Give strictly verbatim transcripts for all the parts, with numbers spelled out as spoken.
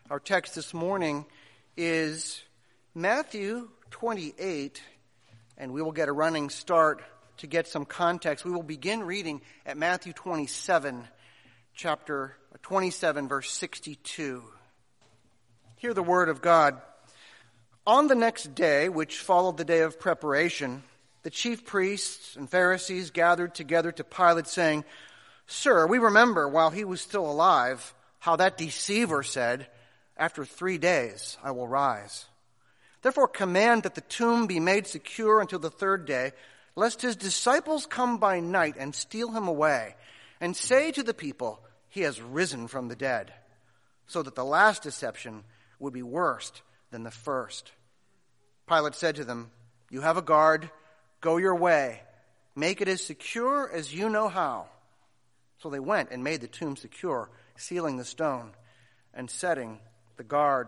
Our text this morning is Matthew twenty-eight, and we will get a running start to get some context. We will begin reading at Matthew twenty-seven, chapter twenty-seven, verse sixty-two. Hear the word of God. On the next day, which followed the day of preparation, the chief priests and Pharisees gathered together to Pilate, saying, "Sir, we remember while he was still alive how that deceiver said, 'After three days I will rise.' Therefore command that the tomb be made secure until the third day, lest his disciples come by night and steal him away, and say to the people, 'He has risen from the dead,' so that the last deception would be worse than the first." Pilate said to them, "You have a guard. Go your way. Make it as secure as you know how." So they went and made the tomb secure, sealing the stone and setting the guard.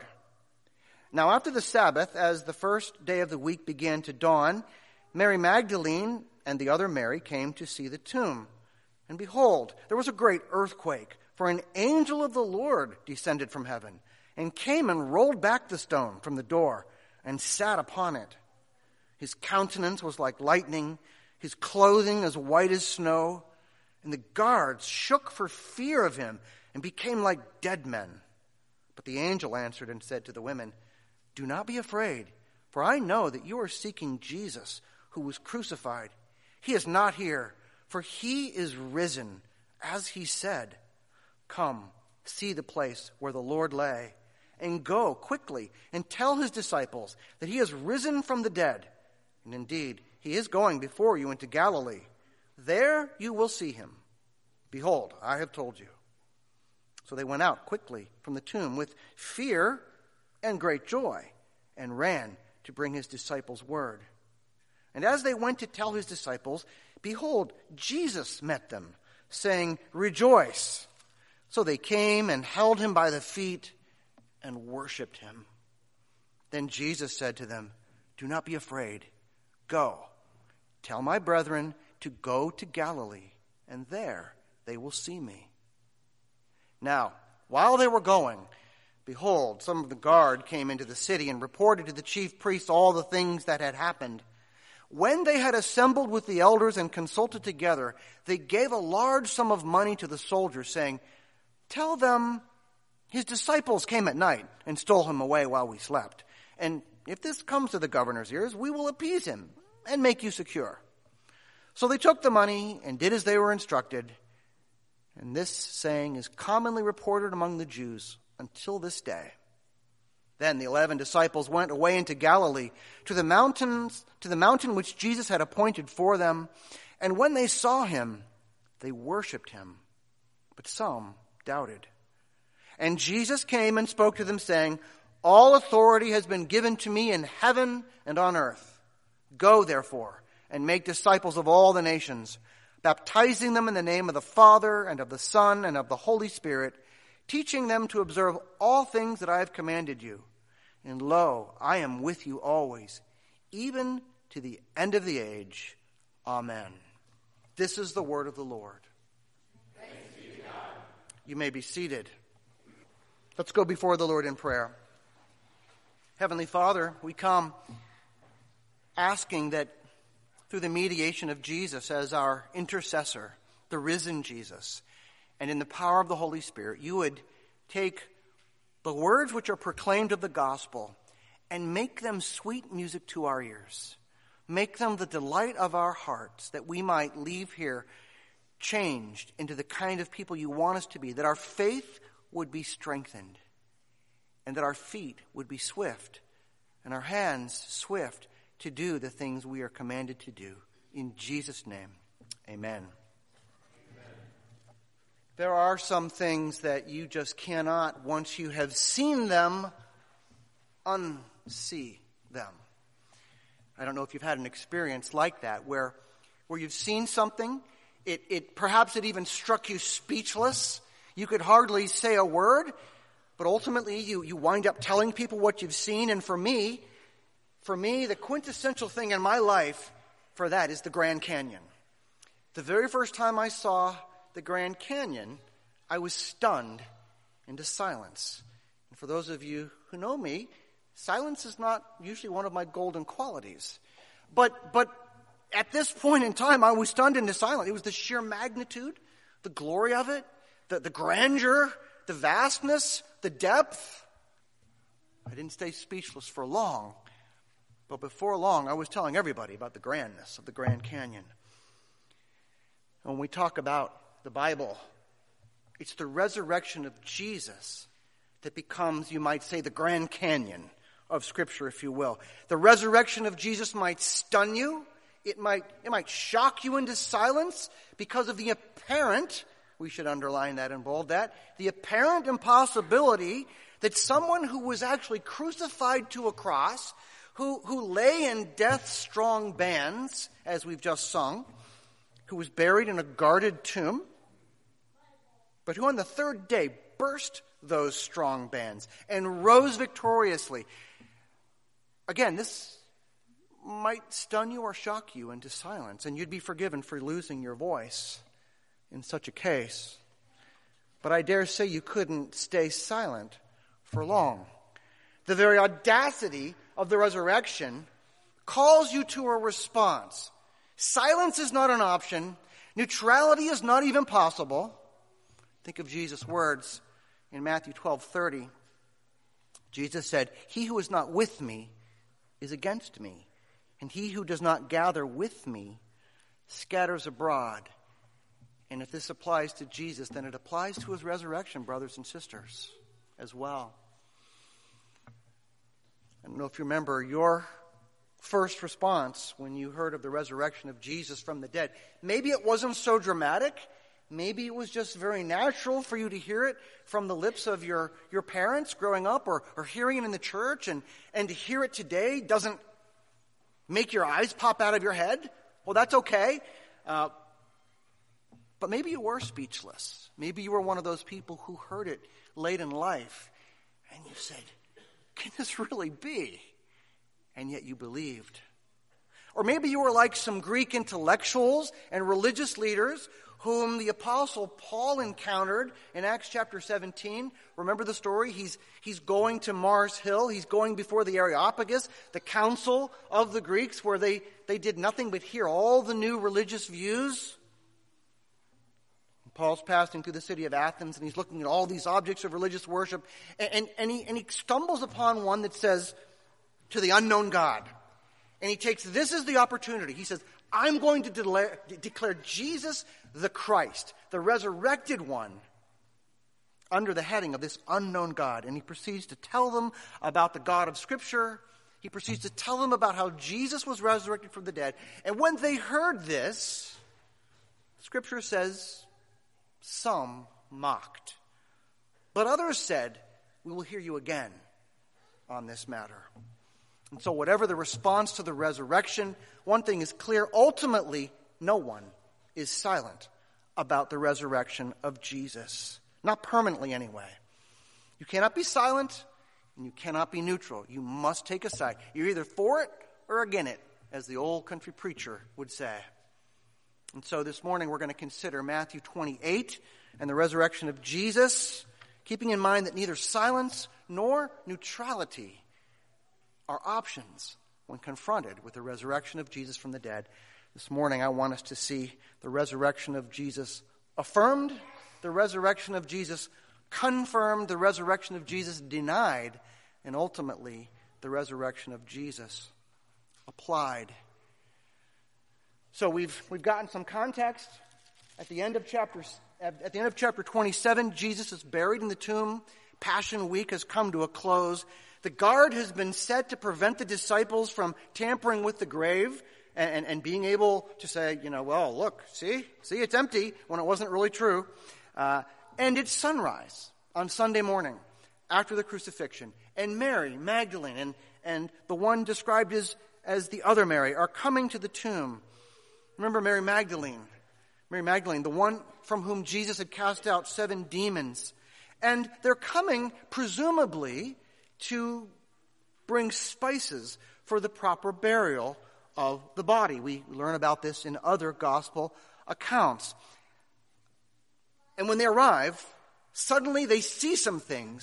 Now after the Sabbath, as the first day of the week began to dawn, Mary Magdalene and the other Mary came to see the tomb. And behold, there was a great earthquake, for an angel of the Lord descended from heaven, and came and rolled back the stone from the door, and sat upon it. His countenance was like lightning, his clothing as white as snow, and the guards shook for fear of him, and became like dead men. But the angel answered and said to the women, "Do not be afraid, for I know that you are seeking Jesus, who was crucified. He is not here, for he is risen, as he said. Come, see the place where the Lord lay, and go quickly and tell his disciples that he has risen from the dead. And indeed, he is going before you into Galilee. There you will see him. Behold, I have told you." So they went out quickly from the tomb with fear and great joy, and ran to bring his disciples word. And as they went to tell his disciples, behold, Jesus met them, saying, "Rejoice." So they came and held him by the feet and worshipped him. Then Jesus said to them, "Do not be afraid. Go, tell my brethren to go to Galilee, and there they will see me." Now, while they were going, behold, some of the guard came into the city and reported to the chief priests all the things that had happened. When they had assembled with the elders and consulted together, they gave a large sum of money to the soldiers, saying, "Tell them his disciples came at night and stole him away while we slept. And if this comes to the governor's ears, we will appease him and make you secure." So they took the money and did as they were instructed. And this saying is commonly reported among the Jews until this day. Then the eleven disciples went away into Galilee, to the mountains, to the mountain which Jesus had appointed for them. And when they saw him, they worshipped him, but some doubted. And Jesus came and spoke to them, saying, "All authority has been given to me in heaven and on earth. Go, therefore, and make disciples of all the nations, baptizing them in the name of the Father and of the Son and of the Holy Spirit, teaching them to observe all things that I have commanded you. And lo, I am with you always, even to the end of the age. Amen." This is the word of the Lord. Thanks be to God. You may be seated. Let's go before the Lord in prayer. Heavenly Father, we come asking that through the mediation of Jesus as our intercessor, the risen Jesus, and in the power of the Holy Spirit, you would take the words which are proclaimed of the gospel and make them sweet music to our ears. Make them the delight of our hearts, that we might leave here changed into the kind of people you want us to be, that our faith would be strengthened, and that our feet would be swift, and our hands swift to do the things we are commanded to do. In Jesus' name, amen. Amen. There are some things that you just cannot, once you have seen them, unsee them. I don't know if you've had an experience like that, where where you've seen something, it, it perhaps it even struck you speechless. You could hardly say a word, but ultimately you, you wind up telling people what you've seen. And for me, For me, the quintessential thing in my life for that is the Grand Canyon. The very first time I saw the Grand Canyon, I was stunned into silence. For those of you who know me, silence is not usually one of my golden qualities. But, but at this point in time, I was stunned into silence. It was the sheer magnitude, the glory of it, the, the grandeur, the vastness, the depth. I didn't stay speechless for long. But before long, I was telling everybody about the grandness of the Grand Canyon. When we talk about the Bible, it's the resurrection of Jesus that becomes, you might say, the Grand Canyon of Scripture, if you will. The resurrection of Jesus might stun you. It might, it might shock you into silence because of the apparent, we should underline that and bold that, the apparent impossibility that someone who was actually crucified to a cross, who, who lay in death's strong bands, as we've just sung, who was buried in a guarded tomb, but who on the third day burst those strong bands and rose victoriously. Again, this might stun you or shock you into silence, and you'd be forgiven for losing your voice in such a case. But I dare say you couldn't stay silent for long. The very audacity of the resurrection calls you to a response. Silence is not an option. Neutrality is not even possible. Think of Jesus' words in Matthew twelve thirty. Jesus said, "He who is not with me is against me, and he who does not gather with me scatters abroad." And if this applies to Jesus, then it applies to his resurrection, brothers and sisters, as well. I don't know if you remember your first response when you heard of the resurrection of Jesus from the dead. Maybe it wasn't so dramatic. Maybe it was just very natural for you to hear it from the lips of your, your parents growing up, or, or hearing it in the church, and, and to hear it today doesn't make your eyes pop out of your head. Well, that's okay. Uh, but maybe you were speechless. Maybe you were one of those people who heard it late in life, and you said, "Can this really be?" And yet you believed. Or maybe you were like some Greek intellectuals and religious leaders whom the Apostle Paul encountered in Acts chapter seventeen. Remember the story? He's, he's going to Mars Hill. He's going before the Areopagus, the council of the Greeks, where they, they did nothing but hear all the new religious views. Paul's passing through the city of Athens, and he's looking at all these objects of religious worship, and, and, and, he, and he stumbles upon one that says, "To the unknown God." And he takes this as the opportunity. He says, "I'm going to declare, declare Jesus the Christ, the resurrected one, under the heading of this unknown God." And he proceeds to tell them about the God of Scripture. He proceeds to tell them about how Jesus was resurrected from the dead. And when they heard this, Scripture says, some mocked. But others said, "We will hear you again on this matter." And so whatever the response to the resurrection, one thing is clear. Ultimately, no one is silent about the resurrection of Jesus. Not permanently, anyway. You cannot be silent, and you cannot be neutral. You must take a side. You're either for it or against it, as the old country preacher would say. And so this morning we're going to consider Matthew twenty-eight and the resurrection of Jesus, keeping in mind that neither silence nor neutrality are options when confronted with the resurrection of Jesus from the dead. This morning I want us to see the resurrection of Jesus affirmed, the resurrection of Jesus confirmed, the resurrection of Jesus denied, and ultimately the resurrection of Jesus applied. So we've we've gotten some context. At the end of chapter at the end of chapter twenty-seven, Jesus is buried in the tomb. Passion Week has come to a close. The guard has been set to prevent the disciples from tampering with the grave and, and, and being able to say, you know, well, look, see, see, it's empty, when it wasn't really true. Uh, and it's sunrise on Sunday morning after the crucifixion. And Mary Magdalene and, and the one described as, as the other Mary are coming to the tomb. Remember Mary Magdalene. Mary Magdalene, the one from whom Jesus had cast out seven demons. And they're coming, presumably, to bring spices for the proper burial of the body. We learn about this in other gospel accounts. And when they arrive, suddenly they see some things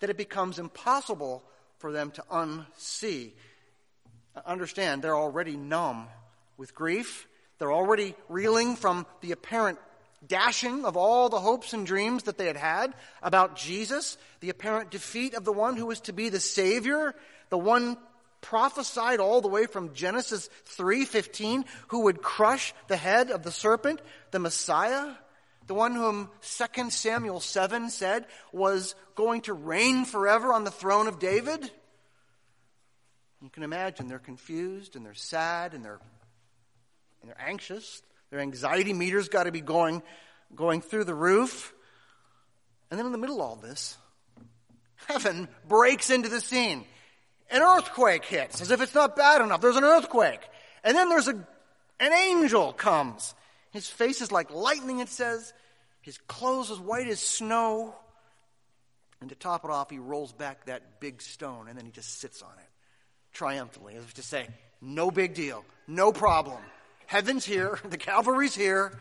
that it becomes impossible for them to unsee. Understand, they're already numb with grief. They're already reeling from the apparent dashing of all the hopes and dreams that they had had about Jesus, the apparent defeat of the one who was to be the Savior, the one prophesied all the way from Genesis three fifteen, who would crush the head of the serpent, the Messiah, the one whom Second Samuel seven said was going to reign forever on the throne of David. You can imagine they're confused and they're sad and they're and they're anxious. Their anxiety meter's got to be going, going through the roof. And then in the middle of all this, heaven breaks into the scene. An earthquake hits, as if it's not bad enough. There's an earthquake. And then there's a, an angel comes. His face is like lightning, it says. His clothes as white as snow. And to top it off, he rolls back that big stone, and then he just sits on it, triumphantly, as if to say, no big deal, no problem. Heaven's here, the cavalry's here.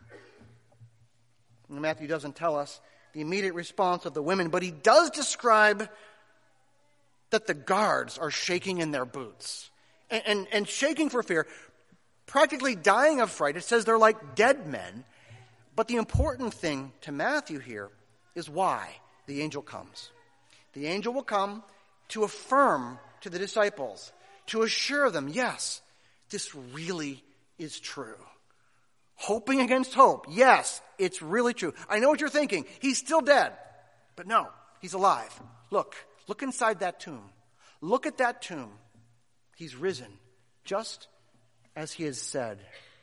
And Matthew doesn't tell us the immediate response of the women, but he does describe that the guards are shaking in their boots and, and, and shaking for fear, practically dying of fright. It says they're like dead men. But the important thing to Matthew here is why the angel comes. The angel will come to affirm to the disciples, to assure them, yes, this really is true. Hoping against hope. Yes, it's really true. I know what you're thinking. He's still dead. But no, he's alive. Look, look inside that tomb. Look at that tomb. He's risen, just as he has said.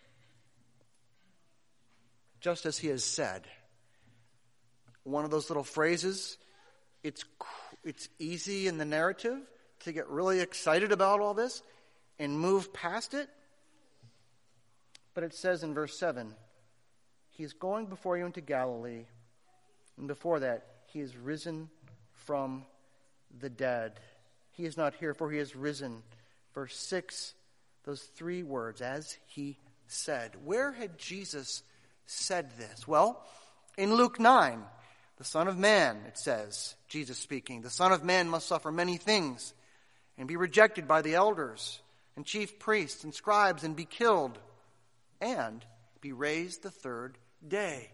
Just as he has said. One of those little phrases, it's it's easy in the narrative to get really excited about all this and move past it. But it says in verse seven, he is going before you into Galilee, and before that, he is risen from the dead. He is not here, for he is risen. Verse six, those three words, as he said. Where had Jesus said this? Well, in Luke nine, the Son of Man, it says, Jesus speaking, the Son of Man must suffer many things and be rejected by the elders and chief priests and scribes and be killed and be raised the third day.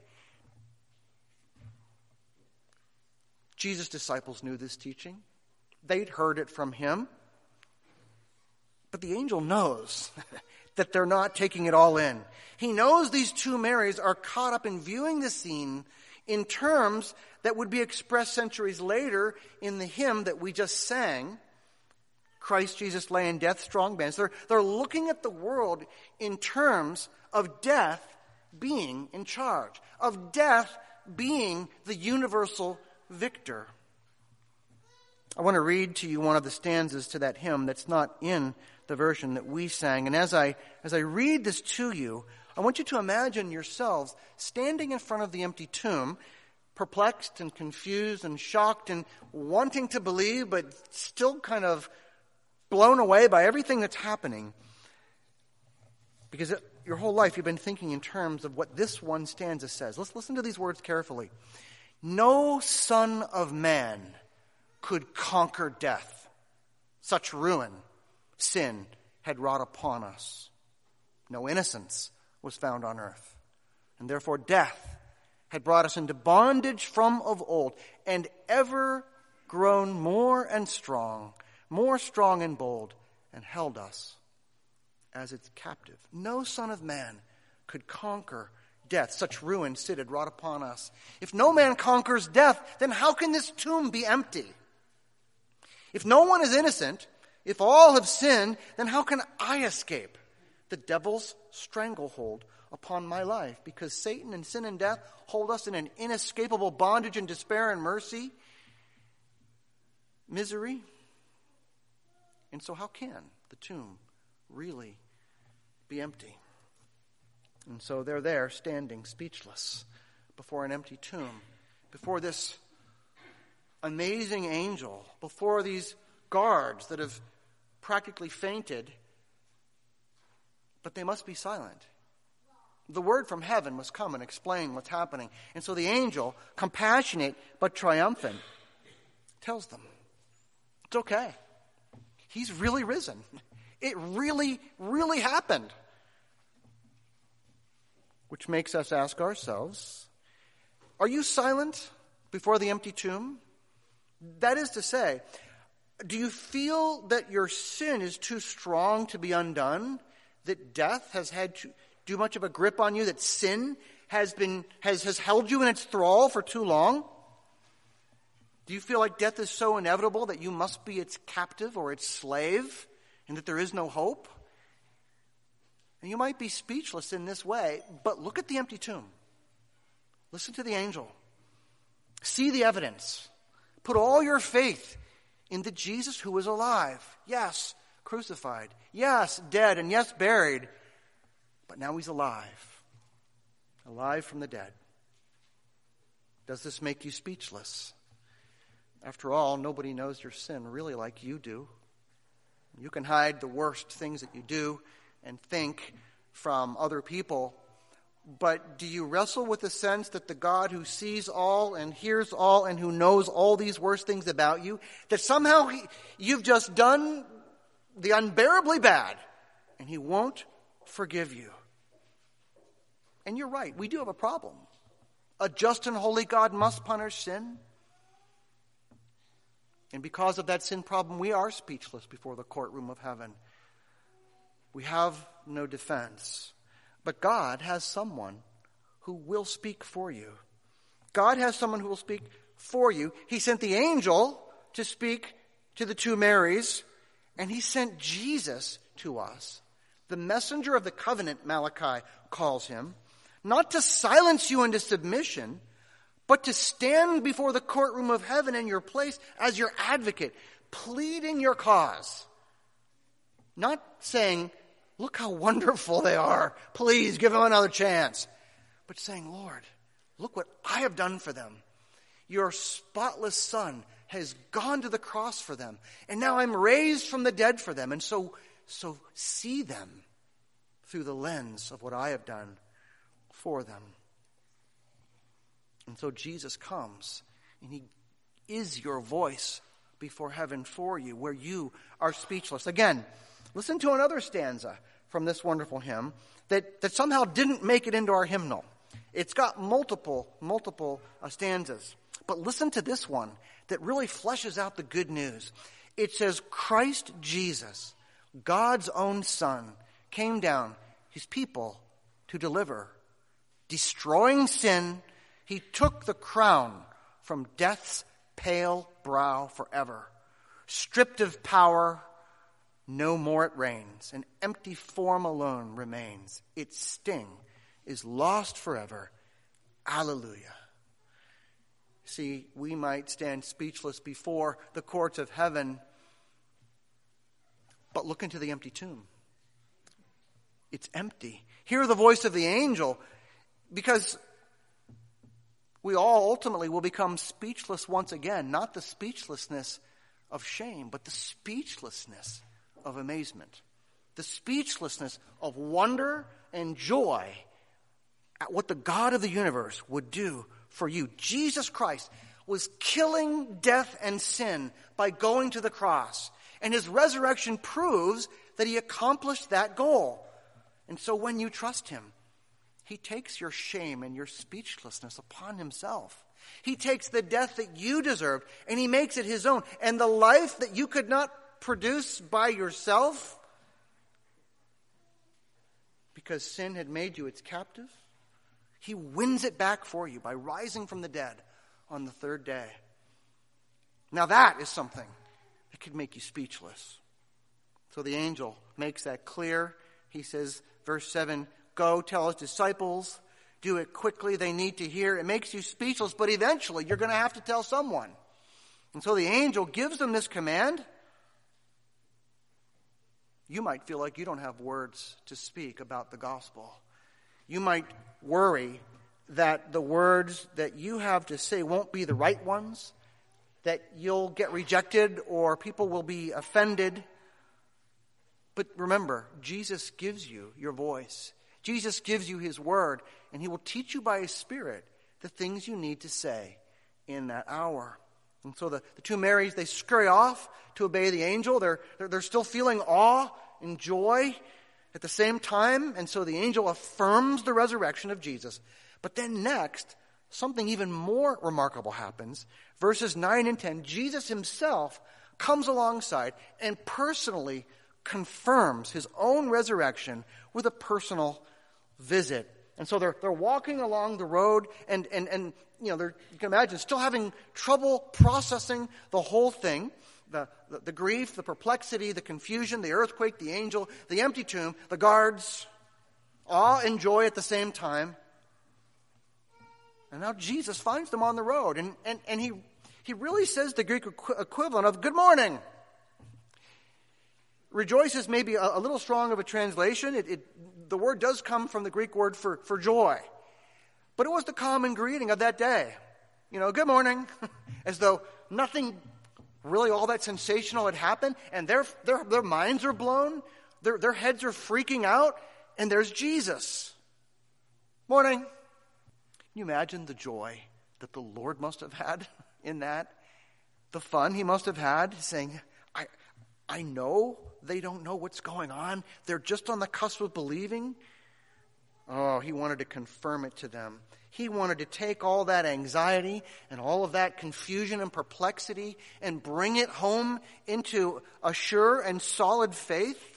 Jesus' disciples knew this teaching. They'd heard it from him. But the angel knows that they're not taking it all in. He knows these two Marys are caught up in viewing the scene in terms that would be expressed centuries later in the hymn that we just sang, Christ Jesus lay in death's strong bands. They're, they're looking at the world in terms of death being in charge, of death being the universal victor. I want to read to you one of the stanzas to that hymn that's not in the version that we sang. And as I as I read this to you, I want you to imagine yourselves standing in front of the empty tomb, perplexed and confused and shocked and wanting to believe, but still kind of blown away by everything that's happening. Because it, your whole life you've been thinking in terms of what this one stanza says. Let's listen to these words carefully. No son of man could conquer death. Such ruin sin had wrought upon us. No innocence was found on earth. And therefore death had brought us into bondage from of old, and ever grown more and strong, more strong and bold, and held us as its captive. No son of man could conquer death. Such ruin sin had wrought upon us. If no man conquers death, then how can this tomb be empty? If no one is innocent, if all have sinned, then how can I escape the devil's stranglehold upon my life? Because Satan and sin and death hold us in an inescapable bondage and despair and mercy, misery. And so how can the tomb really be empty? And so they're there standing speechless before an empty tomb, before this amazing angel, before these guards that have practically fainted, but they must be silent. The word from heaven must come and explain what's happening. And so the angel, compassionate but triumphant, tells them, it's okay. He's really risen. It really, really happened. Which makes us ask ourselves, are you silent before the empty tomb? That is to say, do you feel that your sin is too strong to be undone? That death has had too, too much of a grip on you? That sin has been has, has held you in its thrall for too long? Do you feel like death is so inevitable that you must be its captive or its slave, and that there is no hope? And you might be speechless in this way, but look at the empty tomb. Listen to the angel. See the evidence. Put all your faith in the Jesus who is alive. Yes, crucified. Yes, dead. And yes, buried. But now he's alive. Alive from the dead. Does this make you speechless? After all, nobody knows your sin really like you do. You can hide the worst things that you do and think from other people. But do you wrestle with the sense that the God who sees all and hears all and who knows all these worst things about you, that somehow he, you've just done the unbearably bad and he won't forgive you? And you're right, we do have a problem. A just and holy God must punish sin. And because of that sin problem, we are speechless before the courtroom of heaven. We have no defense. But God has someone who will speak for you. God has someone who will speak for you. He sent the angel to speak to the two Marys, and he sent Jesus to us. The messenger of the covenant, Malachi calls him, not to silence you into submission, but to stand before the courtroom of heaven in your place as your advocate, pleading your cause. Not saying, look how wonderful they are. Please give them another chance. But saying, Lord, look what I have done for them. Your spotless Son has gone to the cross for them. And now I'm raised from the dead for them. And so, so see them through the lens of what I have done for them. And so Jesus comes, and he is your voice before heaven for you, where you are speechless. Again, listen to another stanza from this wonderful hymn that, that somehow didn't make it into our hymnal. It's got multiple, multiple uh, stanzas. But listen to this one that really fleshes out the good news. It says, Christ Jesus, God's own Son, came down, his people to deliver. Destroying sin, he took the crown from death's pale brow forever. Stripped of power, no more it reigns. An empty form alone remains. Its sting is lost forever. Alleluia. See, we might stand speechless before the courts of heaven, but look into the empty tomb. It's empty. Hear the voice of the angel, because we all ultimately will become speechless once again. Not the speechlessness of shame, but the speechlessness of amazement. The speechlessness of wonder and joy at what the God of the universe would do for you. Jesus Christ was killing death and sin by going to the cross. And his resurrection proves that he accomplished that goal. And so when you trust him, he takes your shame and your speechlessness upon himself. He takes the death that you deserved and he makes it his own. And the life that you could not produce by yourself, because sin had made you its captive, he wins it back for you by rising from the dead on the third day. Now that is something that could make you speechless. So the angel makes that clear. He says, verse seven, go tell his disciples, do it quickly, they need to hear. It makes you speechless, but eventually you're going to have to tell someone. And so the angel gives them this command. You might feel like you don't have words to speak about the gospel. You might worry that the words that you have to say won't be the right ones, that you'll get rejected or people will be offended. But remember, Jesus gives you your voice. Jesus gives you his word, and he will teach you by his Spirit the things you need to say in that hour. And so the, the two Marys, they scurry off to obey the angel. They're, they're, they're still feeling awe and joy at the same time. And so the angel affirms the resurrection of Jesus. But then next, something even more remarkable happens. Verses nine and ten, Jesus himself comes alongside and personally confirms his own resurrection with a personal visit. And so they're they're walking along the road, and and and you know they're you can imagine still having trouble processing the whole thing, the, the the grief, the perplexity, the confusion, the earthquake, the angel, the empty tomb, the guards, awe and joy at the same time. And now Jesus finds them on the road, and and and he he really says the Greek equ- equivalent of "Good morning." Rejoice is maybe a, a little strong of a translation. It, it, the word does come from the Greek word for, for joy. But it was the common greeting of that day. You know, good morning. As though nothing really all that sensational had happened. And their, their, their minds are blown. Their, their heads are freaking out. And there's Jesus. Morning. Can you imagine the joy that the Lord must have had in that? The fun he must have had saying, I, I know they don't know what's going on. They're just on the cusp of believing. Oh, he wanted to confirm it to them. He wanted to take all that anxiety and all of that confusion and perplexity and bring it home into a sure and solid faith.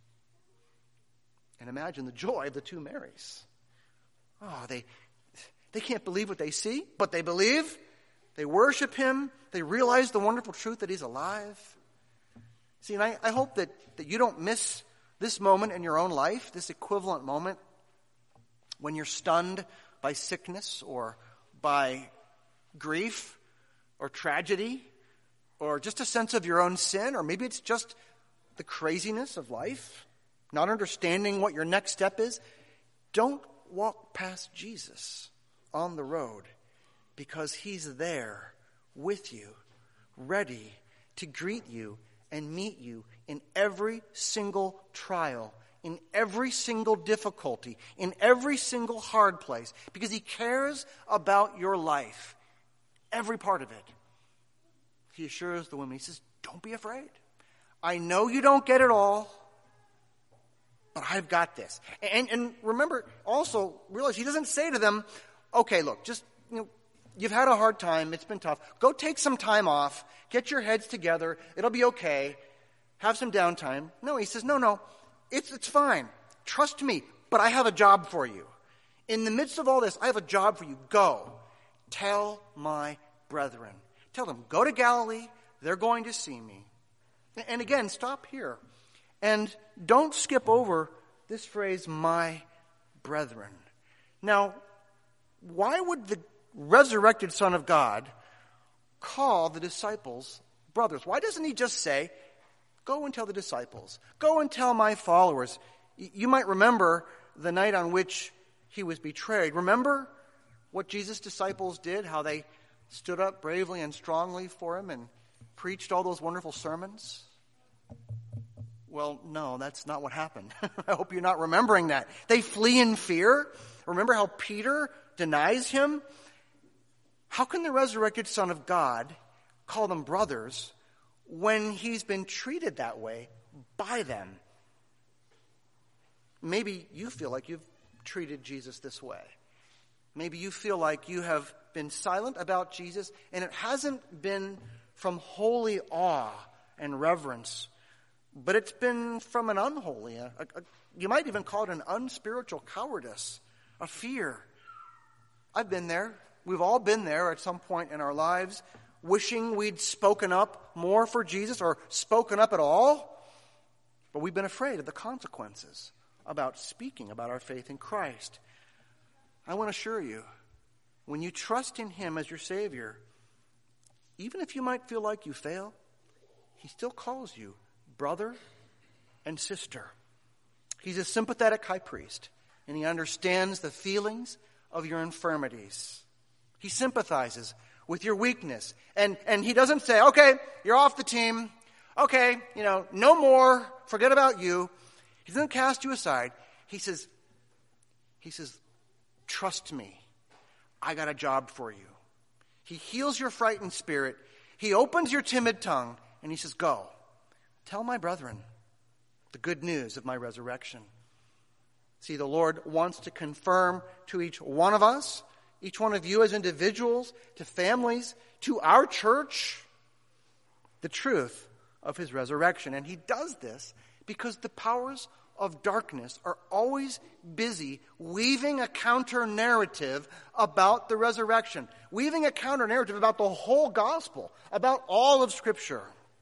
And imagine the joy of the two Marys. Oh, they, they can't believe what they see, but they believe. They worship him. They realize the wonderful truth that he's alive. See, and I, I hope that, that you don't miss this moment in your own life, this equivalent moment when you're stunned by sickness or by grief or tragedy or just a sense of your own sin, or maybe it's just the craziness of life, not understanding what your next step is. Don't walk past Jesus on the road, because he's there with you, ready to greet you and meet you in every single trial, in every single difficulty, in every single hard place, because he cares about your life, every part of it. He assures the women, he says, don't be afraid. I know you don't get it all, but I've got this. And, and remember, also realize he doesn't say to them, okay, look, just, you know, you've had a hard time. It's been tough. Go take some time off. Get your heads together. It'll be okay. Have some downtime. No, he says, no, no, it's it's fine. Trust me, but I have a job for you. In the midst of all this, I have a job for you. Go. Tell my brethren. Tell them, go to Galilee. They're going to see me. And again, stop here. And don't skip over this phrase, my brethren. Now, why would the resurrected Son of God call the disciples brothers? Why doesn't he just say, go and tell the disciples, go and tell my followers? You might remember the night on which he was betrayed. Remember what Jesus' disciples did, how they stood up bravely and strongly for him and preached all those wonderful sermons? Well, no, that's not what happened. I hope you're not remembering that. They flee in fear. Remember how Peter denies him? How can the resurrected Son of God call them brothers when he's been treated that way by them? Maybe you feel like you've treated Jesus this way. Maybe you feel like you have been silent about Jesus, and it hasn't been from holy awe and reverence, but it's been from an unholy, a, a, you might even call it an unspiritual cowardice, a fear. I've been there. We've all been there at some point in our lives, wishing we'd spoken up more for Jesus or spoken up at all. But we've been afraid of the consequences about speaking about our faith in Christ. I want to assure you, when you trust in him as your Savior, even if you might feel like you fail, he still calls you brother and sister. He's a sympathetic high priest, and he understands the feelings of your infirmities. He sympathizes with your weakness. And, and he doesn't say, okay, you're off the team. Okay, you know, no more. Forget about you. He doesn't cast you aside. He says, he says, trust me. I got a job for you. He heals your frightened spirit. He opens your timid tongue and he says, go, tell my brethren the good news of my resurrection. See, the Lord wants to confirm to each one of us, each one of you as individuals, to families, to our church, the truth of his resurrection. And he does this because the powers of darkness are always busy weaving a counter-narrative about the resurrection, weaving a counter-narrative about the whole gospel, about all of Scripture.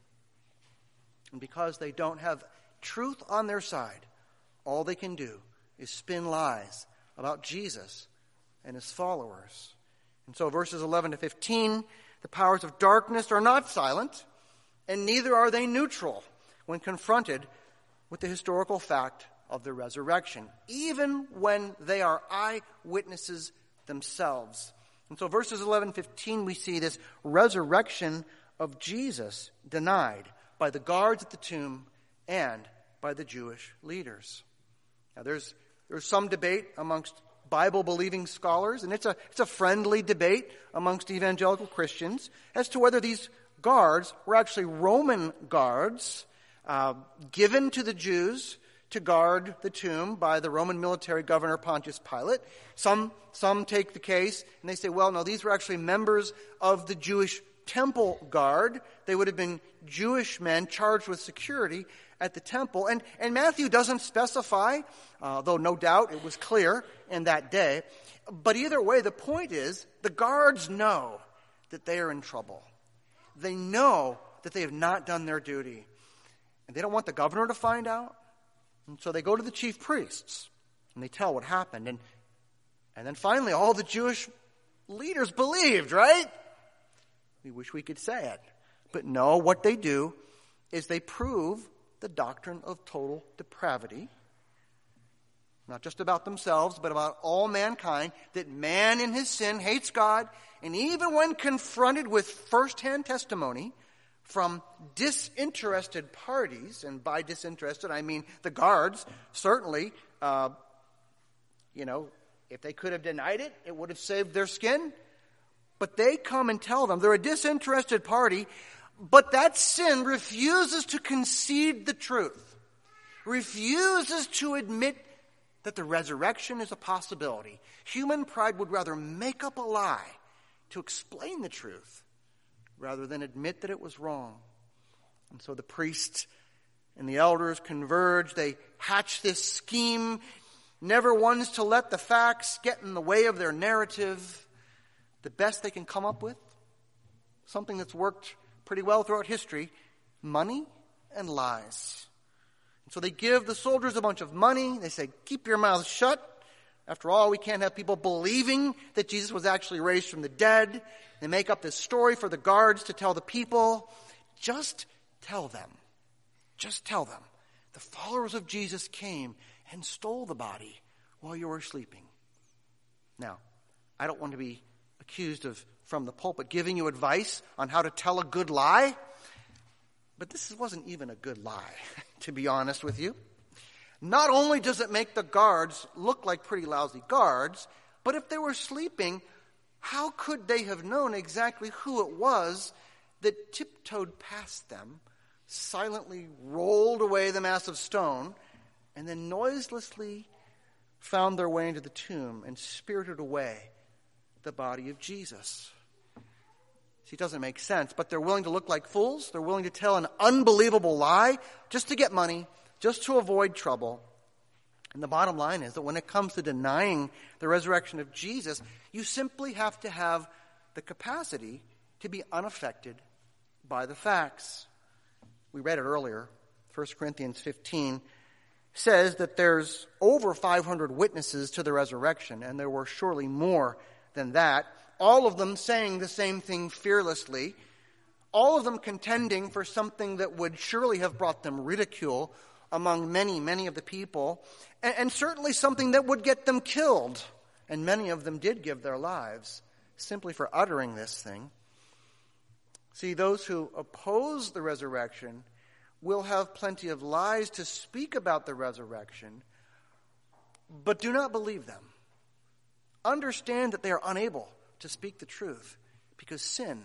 And because they don't have truth on their side, all they can do is spin lies about Jesus and his followers. And so verses eleven to fifteen, the powers of darkness are not silent, and neither are they neutral when confronted with the historical fact of the resurrection, even when they are eyewitnesses themselves. And so verses eleven and fifteen, we see this resurrection of Jesus denied by the guards at the tomb and by the Jewish leaders. Now there's there's some debate amongst Bible-believing scholars, and it's a it's a friendly debate amongst evangelical Christians as to whether these guards were actually Roman guards uh, given to the Jews to guard the tomb by the Roman military governor Pontius Pilate. Some some take the case and they say, well, no, these were actually members of the Jewish temple guard. They would have been Jewish men charged with security at the temple. And, and Matthew doesn't specify, uh, though no doubt it was clear in that day. But either way, the point is the guards know that they are in trouble. They know that they have not done their duty. And they don't want the governor to find out. And so they go to the chief priests and they tell what happened. And, and then finally all the Jewish leaders believed, right? We wish we could say it. But no, what they do is they prove the doctrine of total depravity, not just about themselves, but about all mankind, that man in his sin hates God, and even when confronted with firsthand testimony from disinterested parties, and by disinterested I mean the guards, certainly, uh, you know, if they could have denied it, it would have saved their skin. But they come and tell them they're a disinterested party, but that sin refuses to concede the truth, refuses to admit that the resurrection is a possibility. Human pride would rather make up a lie to explain the truth rather than admit that it was wrong. And so the priests and the elders converge. They hatch this scheme, never ones to let the facts get in the way of their narrative. The best they can come up with, something that's worked pretty well throughout history, money and lies. And so they give the soldiers a bunch of money. They say, keep your mouths shut. After all, we can't have people believing that Jesus was actually raised from the dead. They make up this story for the guards to tell the people. Just tell them. Just tell them. The followers of Jesus came and stole the body while you were sleeping. Now, I don't want to be accused of, from the pulpit, giving you advice on how to tell a good lie. But this wasn't even a good lie, to be honest with you. Not only does it make the guards look like pretty lousy guards, but if they were sleeping, how could they have known exactly who it was that tiptoed past them, silently rolled away the massive stone, and then noiselessly found their way into the tomb and spirited away the body of Jesus? See, it doesn't make sense, but they're willing to look like fools. They're willing to tell an unbelievable lie just to get money, just to avoid trouble. And the bottom line is that when it comes to denying the resurrection of Jesus, you simply have to have the capacity to be unaffected by the facts. We read it earlier. First Corinthians fifteen says that there's over five hundred witnesses to the resurrection, and there were surely more than that, all of them saying the same thing fearlessly, all of them contending for something that would surely have brought them ridicule among many, many of the people, and, and certainly something that would get them killed. And many of them did give their lives simply for uttering this thing. See, those who oppose the resurrection will have plenty of lies to speak about the resurrection, but do not believe them. Understand that they are unable to speak the truth because sin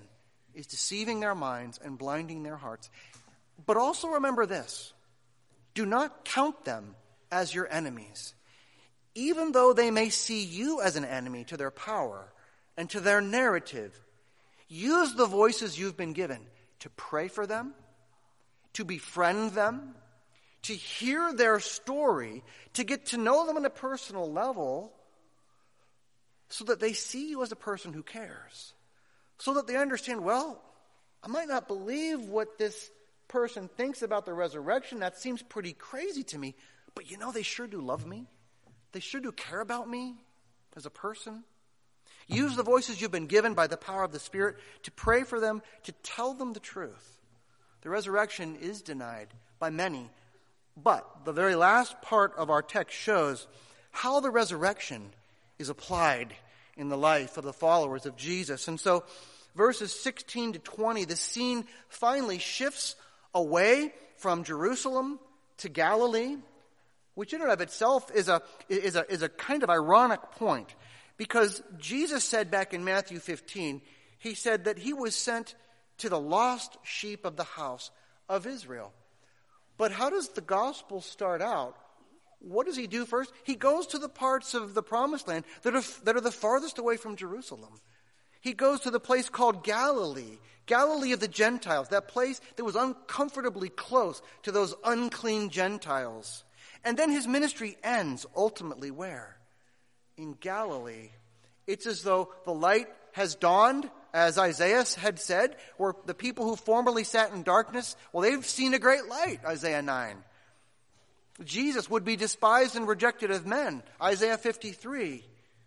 is deceiving their minds and blinding their hearts. But also remember this: do not count them as your enemies, even though they may see you as an enemy to their power and to their narrative. Use the voices you've been given to pray for them, to befriend them, to hear their story, to get to know them on a personal level, so that they see you as a person who cares, so that they understand, well, I might not believe what this person thinks about the resurrection. That seems pretty crazy to me, but you know, they sure do love me. They sure do care about me as a person. Use the voices you've been given by the power of the Spirit to pray for them, to tell them the truth. The resurrection is denied by many, but the very last part of our text shows how the resurrection is applied in the life of the followers of Jesus. And so verses sixteen to twenty, the scene finally shifts away from Jerusalem to Galilee, which in and of itself is a, is a, is a kind of ironic point. Because Jesus said back in Matthew fifteen, he said that he was sent to the lost sheep of the house of Israel. But how does the gospel start out? What does he do first? He goes to the parts of the promised land that are, that are the farthest away from Jerusalem. He goes to the place called Galilee, Galilee of the Gentiles, that place that was uncomfortably close to those unclean Gentiles. And then his ministry ends ultimately where? In Galilee. It's as though the light has dawned, as Isaiah had said, where the people who formerly sat in darkness, well, they've seen a great light, Isaiah nine. Jesus would be despised and rejected of men, Isaiah fifty-three.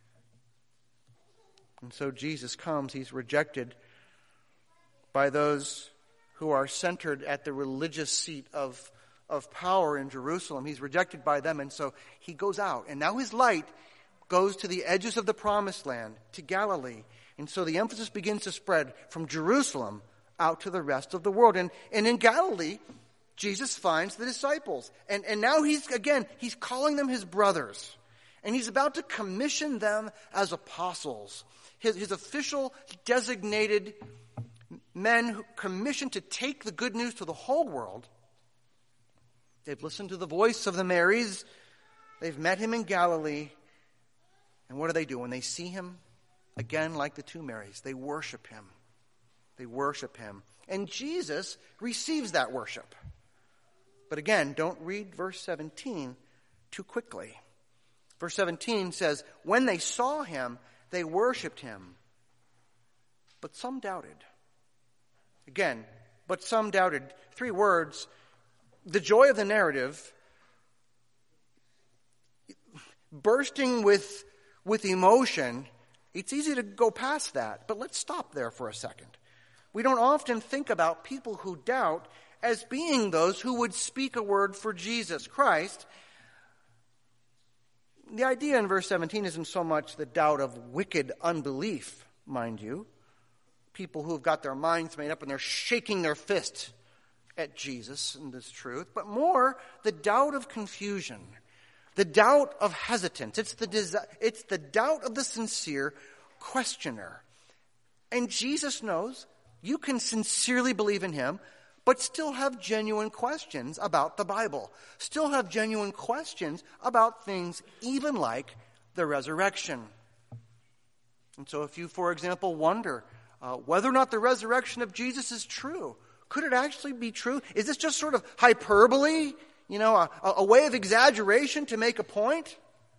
And so Jesus comes, he's rejected by those who are centered at the religious seat of, of power in Jerusalem. He's rejected by them, and so he goes out. And now his light goes to the edges of the promised land, to Galilee. And so the emphasis begins to spread from Jerusalem out to the rest of the world. And, and in Galilee, Jesus finds the disciples. And, and now he's, again, he's calling them his brothers. And he's about to commission them as apostles. His, his official designated men who commissioned to take the good news to the whole world. They've listened to the voice of the Marys. They've met him in Galilee. And what do they do? When they see him, again, like the two Marys, they worship him. They worship him. And Jesus receives that worship. But again, don't read verse seventeen too quickly. Verse seventeen says, when they saw him, they worshiped him. But some doubted. Again, but some doubted. Three words. The joy of the narrative, bursting with With emotion, it's easy to go past that. But let's stop there for a second. We don't often think about people who doubt as being those who would speak a word for Jesus Christ. The idea in verse seventeen isn't so much the doubt of wicked unbelief, mind you. People who have got their minds made up and they're shaking their fist at Jesus and this truth, but more the doubt of confusion. The doubt of hesitance. It's the, desi- it's the doubt of the sincere questioner. And Jesus knows you can sincerely believe in him, but still have genuine questions about the Bible. Still have genuine questions about things even like the resurrection. And so if you, for example, wonder uh, whether or not the resurrection of Jesus is true, could it actually be true? Is this just sort of hyperbole? You know, a, a way of exaggeration to make a point?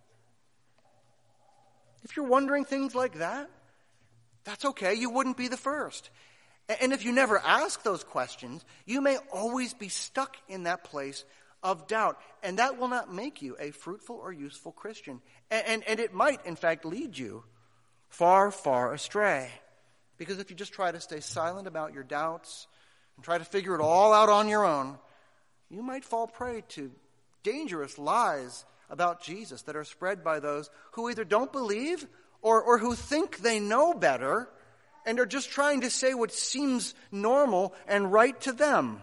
If you're wondering things like that, that's okay. You wouldn't be the first. And if you never ask those questions, you may always be stuck in that place of doubt. And that will not make you a fruitful or useful Christian. And, and, and it might, in fact, lead you far, far astray. Because if you just try to stay silent about your doubts and try to figure it all out on your own, you might fall prey to dangerous lies about Jesus that are spread by those who either don't believe or, or who think they know better and are just trying to say what seems normal and right to them.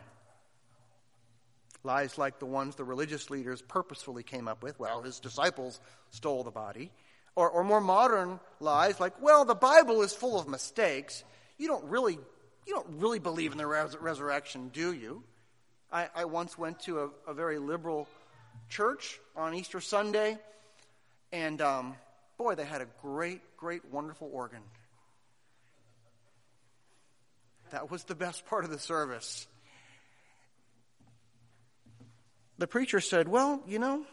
Lies like the ones the religious leaders purposefully came up with. Well, his disciples stole the body. Or, or more modern lies like, well, the Bible is full of mistakes. You don't really you don't really believe in the res- resurrection, do you? I, I once went to a, a very liberal church on Easter Sunday, and um, boy, they had a great, great, wonderful organ. That was the best part of the service. The preacher said, well, you know,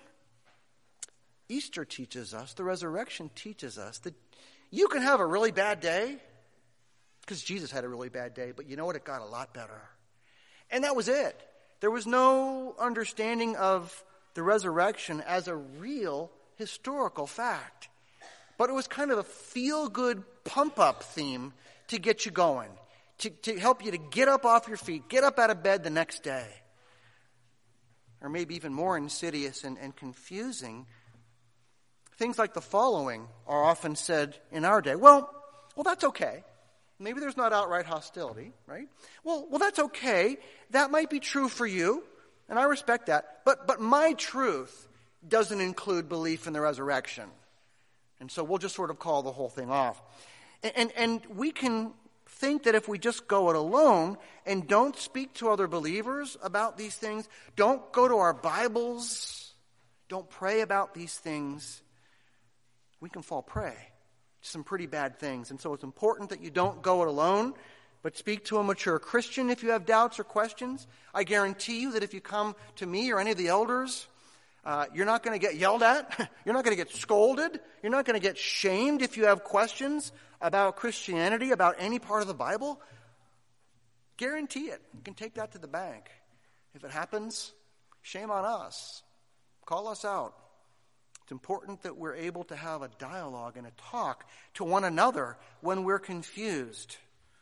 Easter teaches us, the resurrection teaches us that you can have a really bad day, because Jesus had a really bad day, but you know what? It got a lot better. And that was it. There was no understanding of the resurrection as a real historical fact. But it was kind of a feel-good pump-up theme to get you going, to, to help you to get up off your feet, get up out of bed the next day. Or maybe even more insidious and, and confusing, things like the following are often said in our day. Well, well, that's okay. Maybe there's not outright hostility, right? Well, well, that's okay. That might be true for you, and I respect that. But but my truth doesn't include belief in the resurrection. And so we'll just sort of call the whole thing off. And, and, and we can think that if we just go it alone and don't speak to other believers about these things, don't go to our Bibles, don't pray about these things, we can fall prey to some pretty bad things. And so it's important that you don't go it alone, but speak to a mature Christian if you have doubts or questions. I guarantee you that if you come to me or any of the elders, uh, you're not going to get yelled at. You're not going to get scolded. You're not going to get shamed if you have questions about Christianity, about any part of the Bible. Guarantee it. You can take that to the bank. If it happens, shame on us. Call us out. It's important that we're able to have a dialogue and a talk to one another when we're confused.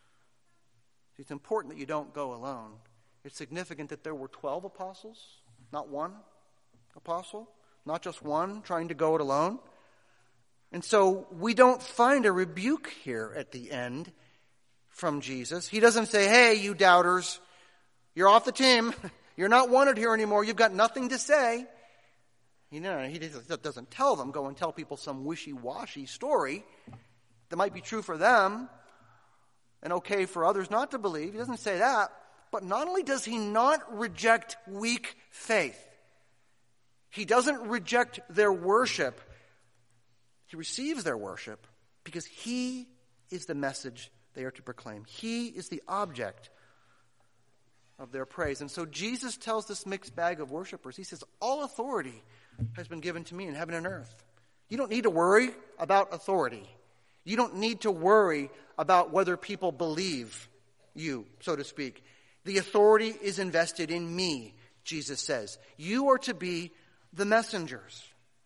It's important that you don't go alone. It's significant that there were twelve apostles, not one apostle, not just one trying to go it alone. And so we don't find a rebuke here at the end from Jesus. He doesn't say, hey, you doubters, you're off the team. You're not wanted here anymore. You've got nothing to say. You know, he doesn't tell them, go and tell people some wishy-washy story that might be true for them and okay for others not to believe. He doesn't say that. But not only does he not reject weak faith, he doesn't reject their worship. He receives their worship because he is the message they are to proclaim. He is the object of their praise. And so Jesus tells this mixed bag of worshipers, he says, all authority has been given to me in heaven and earth. You don't need to worry about authority. You don't need to worry about whether people believe you, so to speak. The authority is invested in me, Jesus says. You are to be the messengers.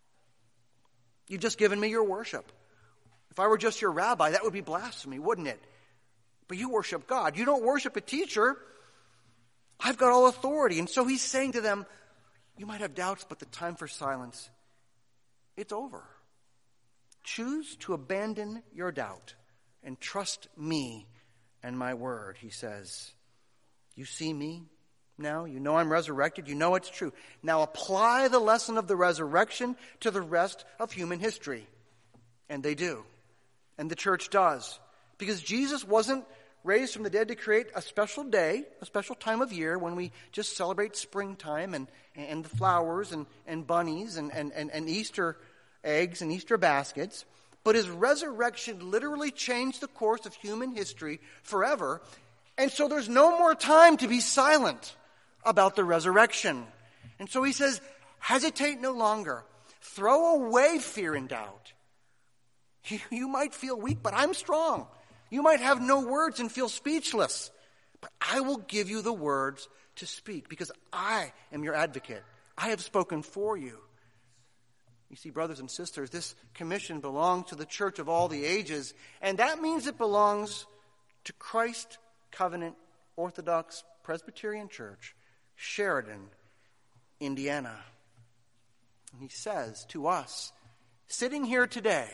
You've just given me your worship. If I were just your rabbi, that would be blasphemy, wouldn't it? But you worship God. You don't worship a teacher. I've got all authority. And so he's saying to them, you might have doubts, but the time for silence, it's over. Choose to abandon your doubt and trust me and my word, he says. You see me now? You know I'm resurrected. You know it's true. Now apply the lesson of the resurrection to the rest of human history. And they do. And the church does. Because Jesus wasn't raised from the dead to create a special day, a special time of year when we just celebrate springtime and, and the flowers and, and bunnies and, and, and, and Easter eggs and Easter baskets. But his resurrection literally changed the course of human history forever. And so there's no more time to be silent about the resurrection. And so he says, hesitate no longer. Throw away fear and doubt. You, you might feel weak, but I'm strong. You might have no words and feel speechless, but I will give you the words to speak because I am your advocate. I have spoken for you. You see, brothers and sisters, this commission belongs to the church of all the ages, and that means it belongs to Christ Covenant Orthodox Presbyterian Church, Sheridan, Indiana. And he says to us, sitting here today,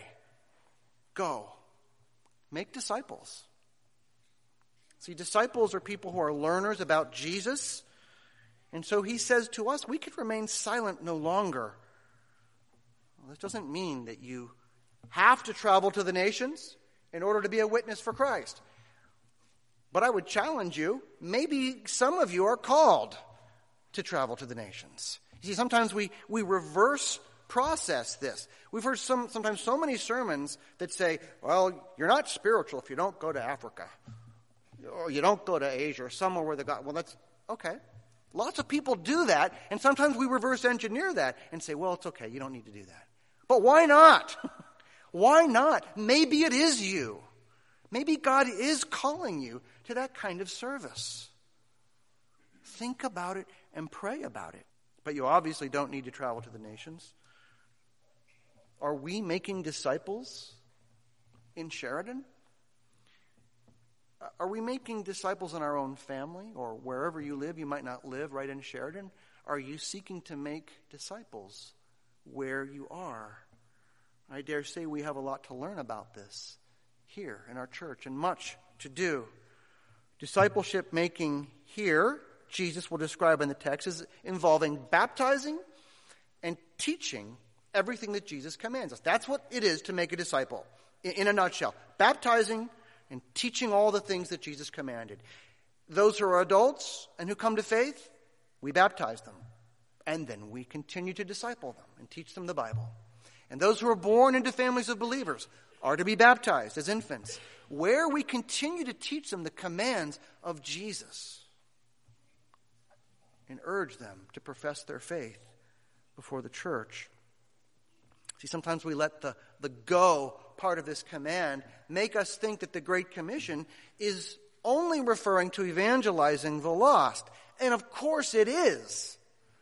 go. Make disciples. See, disciples are people who are learners about Jesus. And so he says to us, we could remain silent no longer. Well, this doesn't mean that you have to travel to the nations in order to be a witness for Christ. But I would challenge you, maybe some of you are called to travel to the nations. You see, sometimes we, we reverse process this. We've heard some sometimes so many sermons that say, well, you're not spiritual if you don't go to Africa. Or you don't go to Asia or somewhere where the God... Well, that's okay. Lots of people do that, and sometimes we reverse engineer that and say, well, it's okay, you don't need to do that. But why not? Why not? Maybe it is you. Maybe God is calling you to that kind of service. Think about it and pray about it. But you obviously don't need to travel to the nations. Are we making disciples in Sheridan? Are we making disciples in our own family or wherever you live? You might not live right in Sheridan. Are you seeking to make disciples where you are? I dare say we have a lot to learn about this here in our church and much to do. Discipleship making here, Jesus will describe in the text, is involving baptizing and teaching everything that Jesus commands us. That's what it is to make a disciple, in a nutshell. Baptizing and teaching all the things that Jesus commanded. Those who are adults and who come to faith, we baptize them. And then we continue to disciple them and teach them the Bible. And those who are born into families of believers are to be baptized as infants, where we continue to teach them the commands of Jesus and urge them to profess their faith before the church. See, sometimes we let the, the go part of this command make us think that the Great Commission is only referring to evangelizing the lost. And of course it is.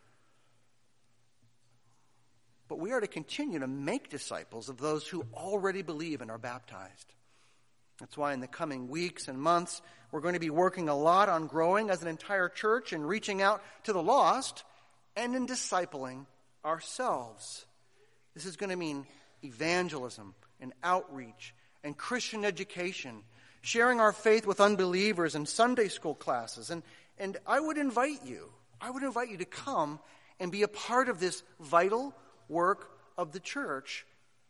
But we are to continue to make disciples of those who already believe and are baptized. That's why in the coming weeks and months, we're going to be working a lot on growing as an entire church and reaching out to the lost and in discipling ourselves. This is going to mean evangelism and outreach and Christian education, sharing our faith with unbelievers in Sunday school classes. And, and I would invite you, I would invite you to come and be a part of this vital work of the church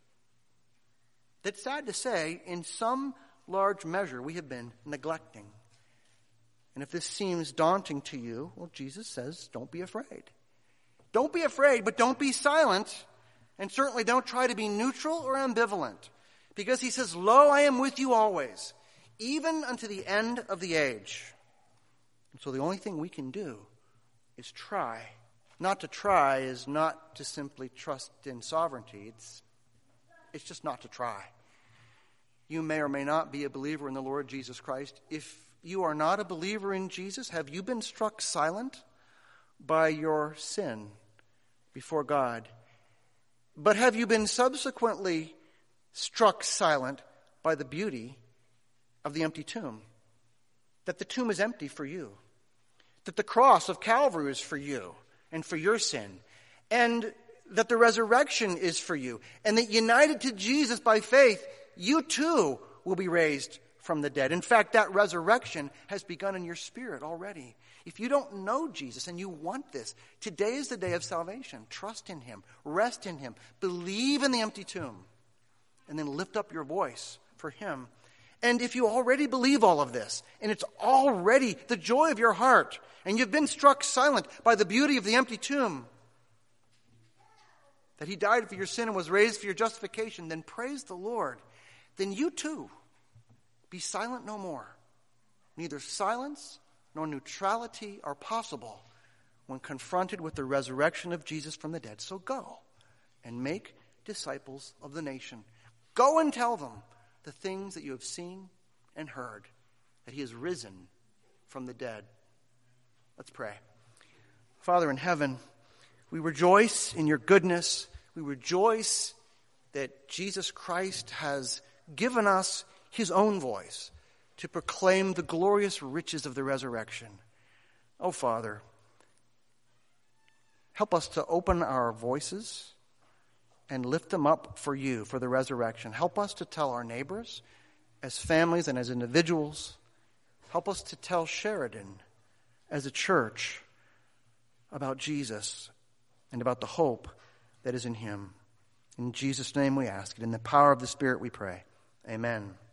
that, sad to say, in some large measure we have been neglecting. And if this seems daunting to you, well, Jesus says, don't be afraid. Don't be afraid, but don't be silent. And certainly don't try to be neutral or ambivalent. Because he says, lo, I am with you always, even unto the end of the age. And so the only thing we can do is try. Not to try is not to simply trust in sovereignty. It's, it's just not to try. You may or may not be a believer in the Lord Jesus Christ. If you are not a believer in Jesus, have you been struck silent by your sin before God? But have you been subsequently struck silent by the beauty of the empty tomb? That the tomb is empty for you. That the cross of Calvary is for you and for your sin. And that the resurrection is for you. And that united to Jesus by faith, you too will be raised from the dead. In fact, that resurrection has begun in your spirit already. If you don't know Jesus and you want this, today is the day of salvation. Trust in him. Rest in him. Believe in the empty tomb. And then lift up your voice for him. And if you already believe all of this, and it's already the joy of your heart, and you've been struck silent by the beauty of the empty tomb, that he died for your sin and was raised for your justification, then praise the Lord. Then you too, be silent no more. Neither silence nor neutrality are possible when confronted with the resurrection of Jesus from the dead. So go and make disciples of the nation. Go and tell them the things that you have seen and heard, that he has risen from the dead. Let's pray. Father in heaven, we rejoice in your goodness. We rejoice that Jesus Christ has given us his own voice to proclaim the glorious riches of the resurrection. Oh, Father, help us to open our voices and lift them up for you, for the resurrection. Help us to tell our neighbors, as families and as individuals. Help us to tell Sheridan, as a church, about Jesus and about the hope that is in him. In Jesus' name we ask it. In the power of the Spirit we pray. Amen.